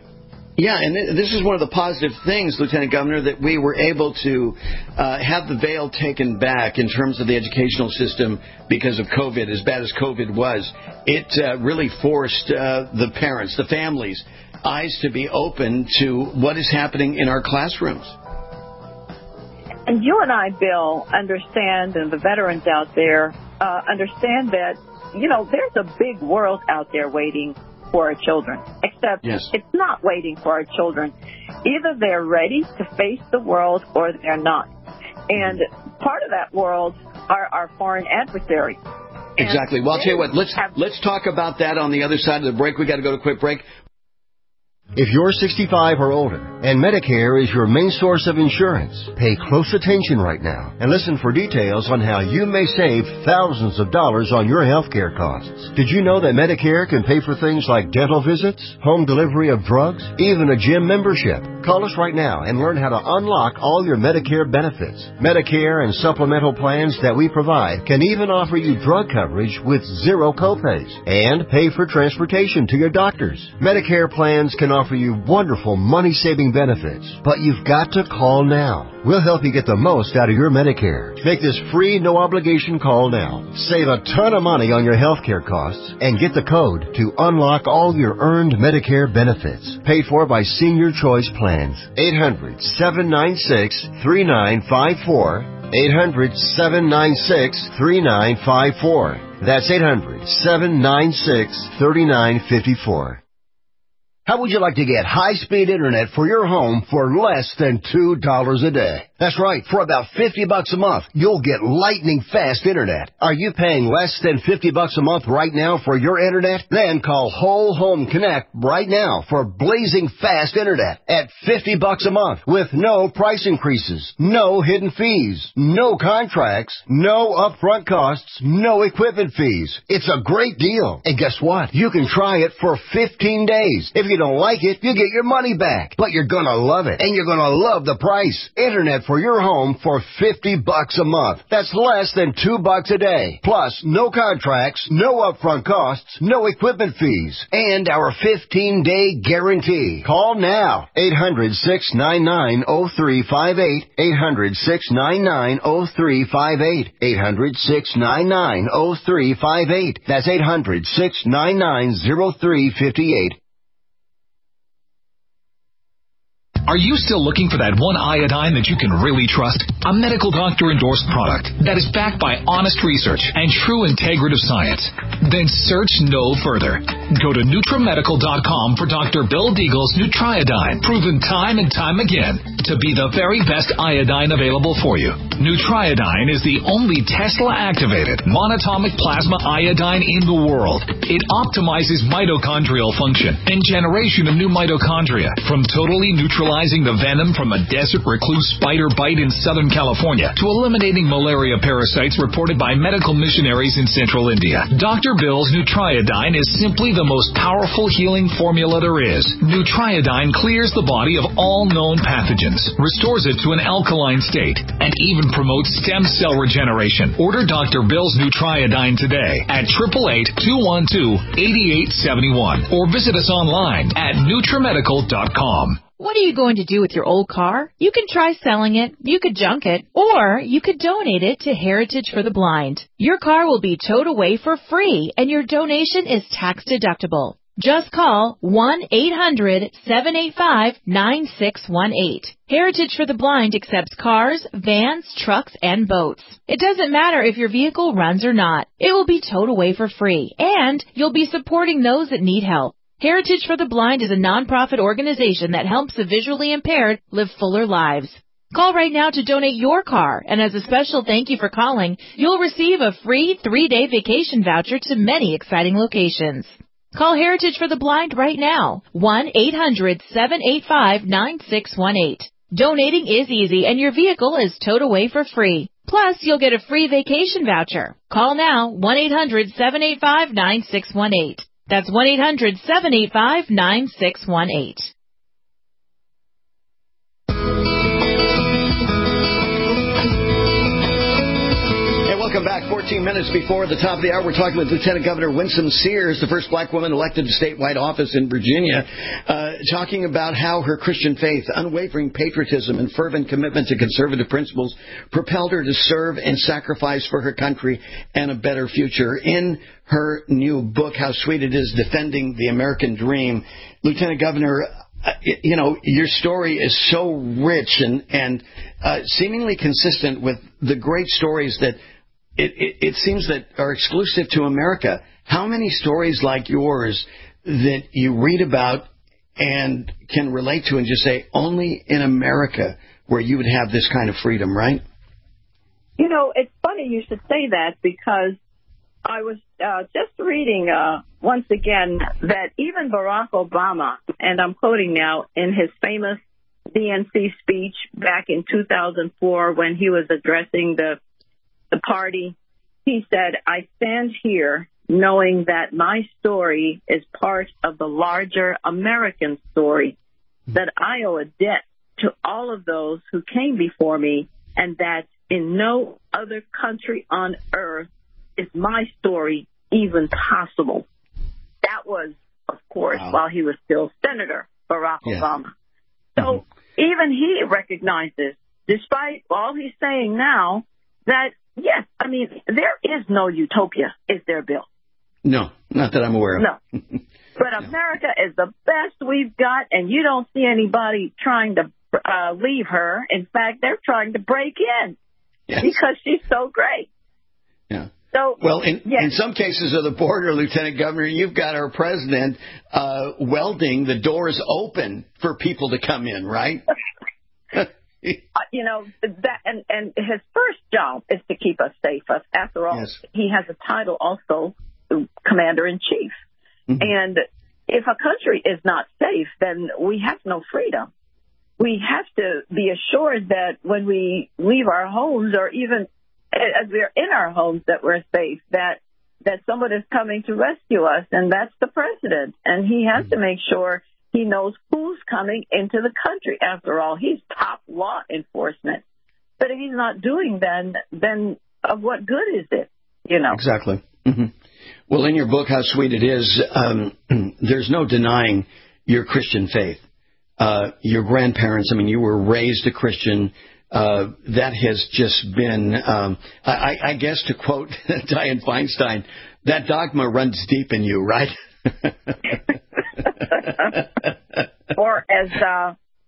positive things, Lieutenant Governor, that we were able to have the veil taken back in terms of the educational system because of COVID. As bad as COVID was, it really forced the parents, the families' eyes to be open to what is happening in our classrooms. And you and I, Bill, understand, and the veterans out there understand that, there's a big world out there waiting for our children, except it's not waiting for our children. Either they're ready to face the world or they're not. And part of that world are our foreign adversaries. Exactly. Well, I'll tell you what, let's talk about that on the other side of the break. We got to go to a quick break. If you're 65 or older and Medicare is your main source of insurance, pay close attention right now and listen for details on how you may save thousands of dollars on your health care costs. Did you know that Medicare can pay for things like dental visits, home delivery of drugs, even a gym membership? Call us right now and learn how to unlock all your Medicare benefits. Medicare and supplemental plans that we provide can even offer you drug coverage with zero copays and pay for transportation to your doctors. Medicare plans can offer you wonderful money-saving benefits, but you've got to call now. We'll help you get the most out of your Medicare. Make this free, no-obligation call now. Save a ton of money on your health care costs and get the code to unlock all your earned Medicare benefits. Paid for by Senior Choice Plans. 800-796-3954. 800-796-3954. That's 800-796-3954. How would you like to get high-speed internet for your home for less than $2 a day? That's right. For about $50 a month, you'll get lightning-fast internet. Are you paying less than $50 a month right now for your internet? Then call Whole Home Connect right now for blazing fast internet at $50 a month with no price increases, no hidden fees, no contracts, no upfront costs, no equipment fees. It's a great deal. And guess what? You can try it for 15 days. If you don't like it, you get your money back. But you're going to love it, and you're going to love the price. Internet for your home for $50 a month. That's less than $2 a day. Plus, no contracts, no upfront costs, no equipment fees, and our 15-day guarantee. Call now. 800-699-0358. 800-699-0358. 800-699-0358. That's 800-699-0358. Are you still looking for that one iodine that you can really trust? A medical doctor-endorsed product that is backed by honest research and true integrative science? Then search no further. Go to NutriMedical.com for Dr. Bill Deagle's Nutriodine, proven time and time again to be the very best iodine available for you. Nutriodine is the only Tesla-activated monatomic plasma iodine in the world. It optimizes mitochondrial function and generation of new mitochondria from totally neutralizing the venom from a desert recluse spider bite in Southern California to eliminating malaria parasites reported by medical missionaries in Central India. Dr. Bill's Nutriodine is simply the most powerful healing formula there is. Nutriodine clears the body of all known pathogens, restores it to an alkaline state, and even promotes stem cell regeneration. Order Dr. Bill's Nutriodine today at 888-212-8871 or visit us online at NutriMedical.com. What are you going to do with your old car? You can try selling it, you could junk it, or you could donate it to Heritage for the Blind. Your car will be towed away for free, and your donation is tax deductible. Just call 1-800-785-9618. Heritage for the Blind accepts cars, vans, trucks, and boats. It doesn't matter if your vehicle runs or not. It will be towed away for free, and you'll be supporting those that need help. Heritage for the Blind is a nonprofit organization that helps the visually impaired live fuller lives. Call right now to donate your car, and as a special thank you for calling, you'll receive a free 3-day vacation voucher to many exciting locations. Call Heritage for the Blind right now, 1-800-785-9618. Donating is easy, and your vehicle is towed away for free. Plus, you'll get a free vacation voucher. Call now, 1-800-785-9618. That's 1-800-785-9618. Welcome back. 14 minutes before the top of the hour, we're talking with Lieutenant Governor Winsome Sears, the first black woman elected to statewide office in Virginia, talking about how her Christian faith, unwavering patriotism, and fervent commitment to conservative principles propelled her to serve and sacrifice for her country and a better future. In her new book, How Sweet It Is, Defending the American Dream, Lieutenant Governor, your story is so rich and seemingly consistent with the great stories that it seems that are exclusive to America. How many stories like yours that you read about and can relate to and just say, only in America where you would have this kind of freedom, right? It's funny you should say that, because I was just reading once again that even Barack Obama, and I'm quoting now, in his famous DNC speech back in 2004 when he was addressing the party, he said, "I stand here knowing that my story is part of the larger American story, that I owe a debt to all of those who came before me, and that in no other country on earth is my story even possible." That was, of course, while he was still Senator Barack Obama. So even he recognizes, despite all he's saying now, that, yes, I mean, there is no utopia, is there, Bill? No, not that I'm aware of. No. But America is the best we've got, and you don't see anybody trying to leave her. In fact, they're trying to break in because she's so great. Yeah. So, well, in some cases of the border, Lieutenant Governor, you've got our president welding the doors open for people to come in, right? That and his first job is to keep us safe. After all, he has a title also, Commander-in-Chief. Mm-hmm. And if a country is not safe, then we have no freedom. We have to be assured that when we leave our homes, or even as we're in our homes, that we're safe, that someone is coming to rescue us, and that's the president. And he has to make sure he knows who's coming into the country. After all, he's top law enforcement. But if he's not doing that, then of what good is it? Exactly. Mm-hmm. Well, in your book, How Sweet It Is, there's no denying your Christian faith. Your grandparents, you were raised a Christian. That has just been, I guess, to quote Dianne Feinstein, that dogma runs deep in you, right? Or as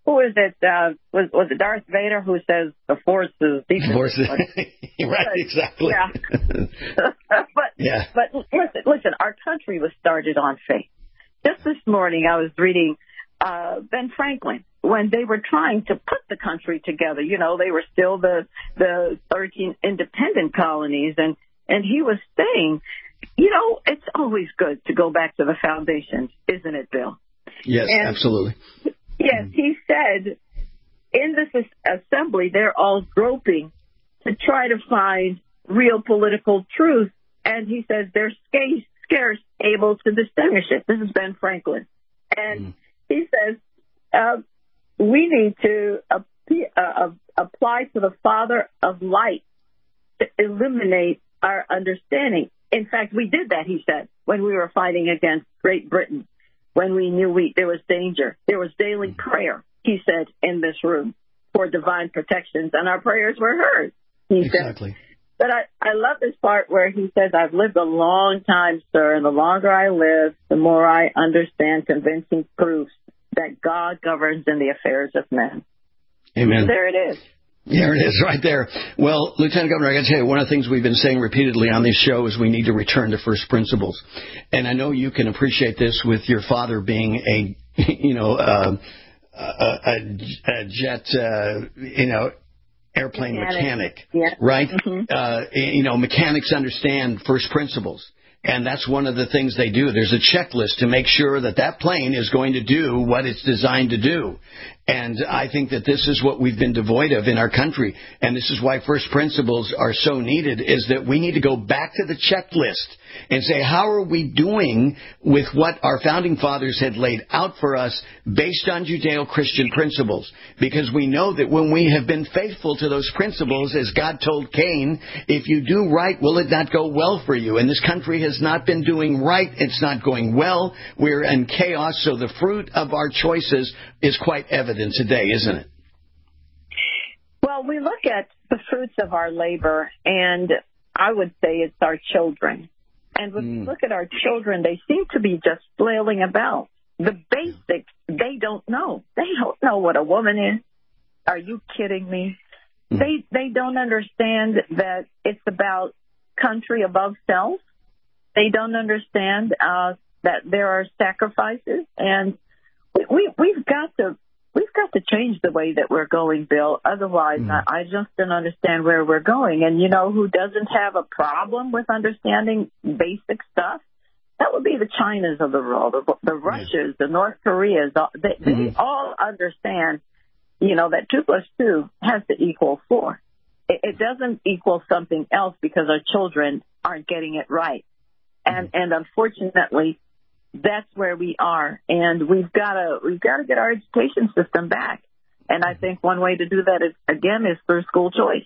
who is it? Was it Darth Vader who says the Force is deepest? Force is right, exactly. Yeah. Yeah. But listen, our country was started on faith. Just this morning, I was reading Ben Franklin when they were trying to put the country together. You know, they were still the 13 independent colonies, and he was saying, you know, it's always good to go back to the foundations, isn't it, Bill? Yes, absolutely. Yes, he said in this assembly they're all groping to try to find real political truth, and he says they're scarce able to distinguish it. This is Ben Franklin. And he says we need to apply to the Father of light to eliminate our understanding. In fact, we did that, he said, when we were fighting against Great Britain, when we knew there was danger. There was daily prayer, he said, in this room for divine protections, and our prayers were heard, he said. But I love this part where he says, I've lived a long time, sir, and the longer I live, the more I understand convincing proofs that God governs in the affairs of men. Amen. There it is. There it is, right there. Well, Lieutenant Governor, I got to tell you, one of the things we've been saying repeatedly on this show is we need to return to first principles. And I know you can appreciate this with your father being a jet, airplane mechanic, right? Mm-hmm. Mechanics understand first principles. And that's one of the things they do. There's a checklist to make sure that plane is going to do what it's designed to do. And I think that this is what we've been devoid of in our country. And this is why first principles are so needed, is that we need to go back to the checklist and say, how are we doing with what our founding fathers had laid out for us based on Judeo-Christian principles? Because we know that when we have been faithful to those principles, as God told Cain, if you do right, will it not go well for you? And this country has not been doing right. It's not going well. We're in chaos. So the fruit of our choices is quite evident today, isn't it? Well, we look at the fruits of our labor, and I would say it's our children. And when we look at our children, they seem to be just flailing about. The basics, they don't know. They don't know what a woman is. Are you kidding me? They don't understand that it's about country above self. They don't understand that there are sacrifices, and we've got to change the way that we're going, Bill. Otherwise, I just don't understand where we're going. And you know who doesn't have a problem with understanding basic stuff? That would be the Chinas of the world, the Russias, the North Koreas. They all understand, that 2 + 2 has to equal 4. It doesn't equal something else because our children aren't getting it right. And unfortunately, that's where we are, and we've got to get our education system back. And I think one way to do that is through school choice.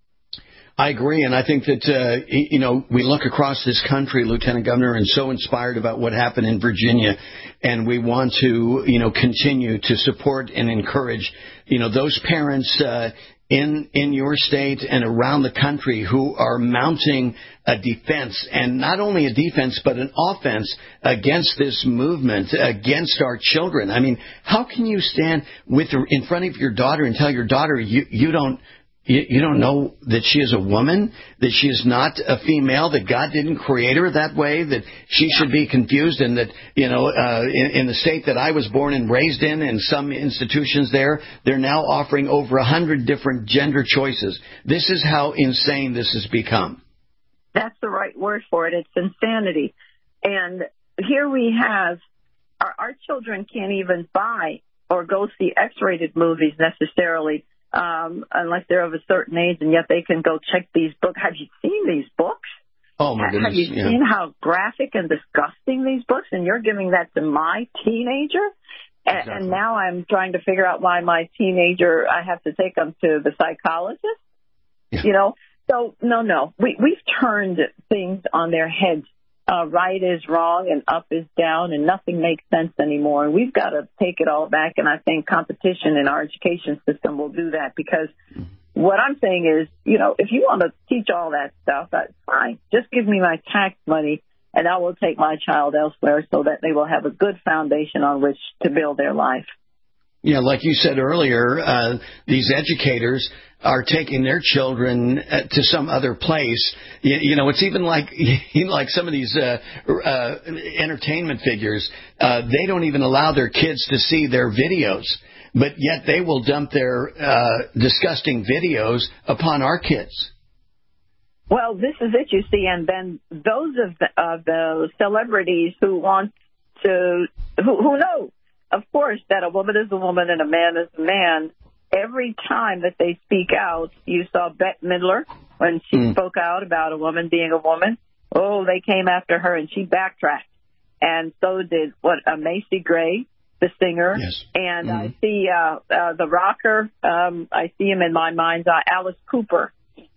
I agree, and I think that we look across this country, Lieutenant Governor, and so inspired about what happened in Virginia, and we want to continue to support and encourage those parents in your state and around the country who are mounting a defense, and not only a defense but an offense against this movement, against our children. I mean, how can you stand in front of your daughter and tell your daughter you don't know that she is a woman, that she is not a female, that God didn't create her that way, that she should be confused, and that, in the state that I was born and raised in some institutions they're now offering over 100 different gender choices. This is how insane this has become. That's the right word for it. It's insanity. And here we have our children can't even buy or go see X-rated movies necessarily, unless they're of a certain age, and yet they can go check these books. Have you seen these books? Oh, my goodness. Have you seen how graphic and disgusting these books? And you're giving that to my teenager? Exactly. And now I'm trying to figure out why my teenager, I have to take them to the psychologist? Yeah. So, no. We've turned things on their heads. Right is wrong and up is down, and nothing makes sense anymore. And we've got to take it all back, and I think competition in our education system will do that, because what I'm saying is, if you want to teach all that stuff, that's fine. Just give me my tax money, and I will take my child elsewhere so that they will have a good foundation on which to build their life. Yeah, like you said earlier, these educators are taking their children to some other place. You know, it's even like some of these entertainment figures. They don't even allow their kids to see their videos, but yet they will dump their disgusting videos upon our kids. Well, this is it, you see, and then those of the celebrities who want to, who know, of course, that a woman is a woman and a man is a man. Every time that they speak out, you saw Bette Midler when she spoke out about a woman being a woman. Oh, they came after her and she backtracked. And so did Macy Gray, the singer. Yes. And I see the rocker. I see him in my mind's eye, Alice Cooper.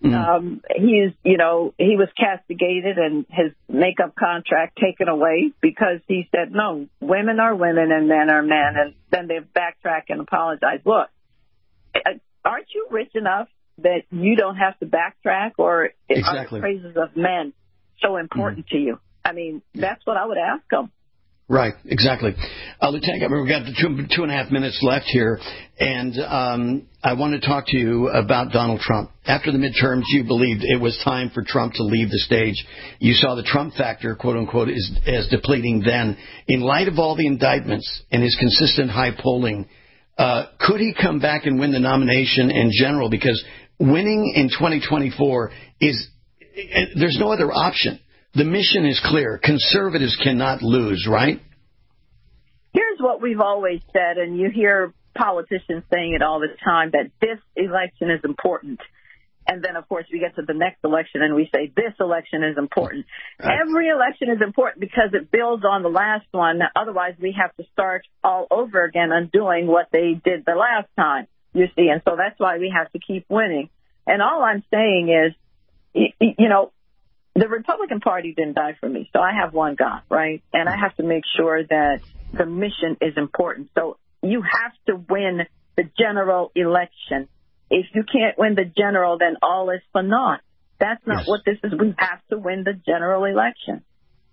He was castigated and his makeup contract taken away because he said, no, women are women and men are men. And then they backtrack and apologize. Look, aren't you rich enough that you don't have to backtrack, or are the praises of men so important to you? I mean, that's what I would ask them. Right, exactly. Lieutenant Governor, we've got 2.5 minutes left here, and I want to talk to you about Donald Trump. After the midterms, you believed it was time for Trump to leave the stage. You saw the Trump factor, quote-unquote, as depleting then. In light of all the indictments and his consistent high polling, could he come back and win the nomination in general? Because winning in 2024 there's no other option. The mission is clear. Conservatives cannot lose, right? Here's what we've always said, and you hear politicians saying it all the time, that this election is important. And then, of course, we get to the next election and we say this election is important. Right. Every election is important because it builds on the last one. Otherwise, we have to start all over again undoing what they did the last time, you see. And so that's why we have to keep winning. And all I'm saying is, you know, the Republican Party didn't die for me, so I have one God, right? And I have to make sure that the mission is important. So you have to win the general election. If you can't win the general, then all is for naught. That's not what this is. We have to win the general election.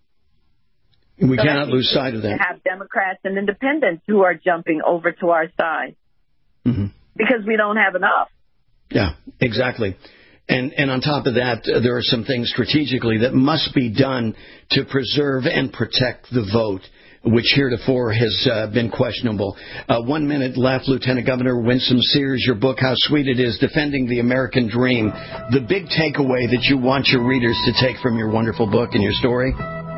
We cannot lose sight of that. We have Democrats and independents who are jumping over to our side because we don't have enough. Yeah, exactly. And on top of that, there are some things strategically that must be done to preserve and protect the vote, which heretofore has been questionable. 1 minute left, Lieutenant Governor Winsome Sears, your book, How Sweet It Is, Defending the American Dream. The big takeaway that you want your readers to take from your wonderful book and your story?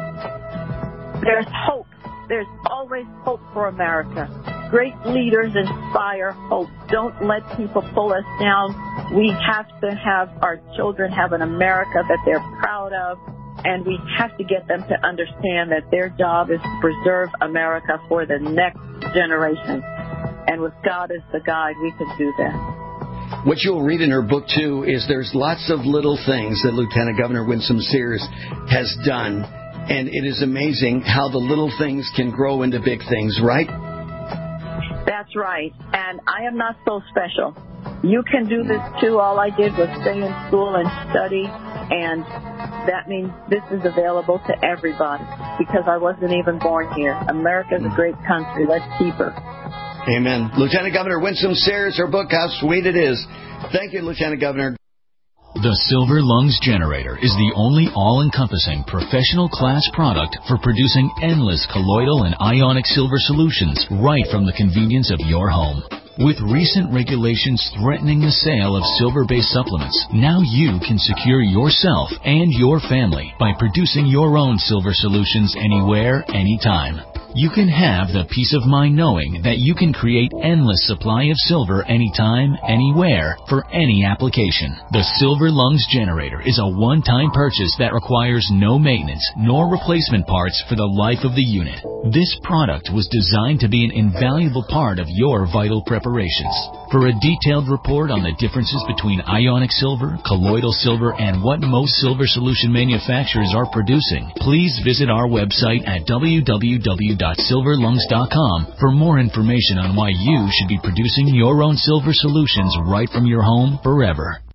There's hope. There's always hope for America. Great leaders inspire hope. Don't let people pull us down. We have to have our children have an America that they're proud of, and we have to get them to understand that their job is to preserve America for the next generation. And with God as the guide, we can do that. What you'll read in her book, too, is there's lots of little things that Lieutenant Governor Winsome Sears has done, and it is amazing how the little things can grow into big things, right? That's right. And I am not so special. You can do this, too. All I did was stay in school and study, and that means this is available to everybody because I wasn't even born here. America's a great country. Let's keep her. Amen. Lieutenant Governor Winsome Sears, her book, How Sweet It Is. Thank you, Lieutenant Governor. The Silver Lungs Generator is the only all-encompassing professional class product for producing endless colloidal and ionic silver solutions right from the convenience of your home. With recent regulations threatening the sale of silver-based supplements, now you can secure yourself and your family by producing your own silver solutions anywhere, anytime. You can have the peace of mind knowing that you can create endless supply of silver anytime, anywhere, for any application. The Silver Lungs Generator is a one-time purchase that requires no maintenance nor replacement parts for the life of the unit. This product was designed to be an invaluable part of your vital preparations. For a detailed report on the differences between ionic silver, colloidal silver, and what most silver solution manufacturers are producing, please visit our website at www.silverlungs.com for more information on why you should be producing your own silver solutions right from your home forever.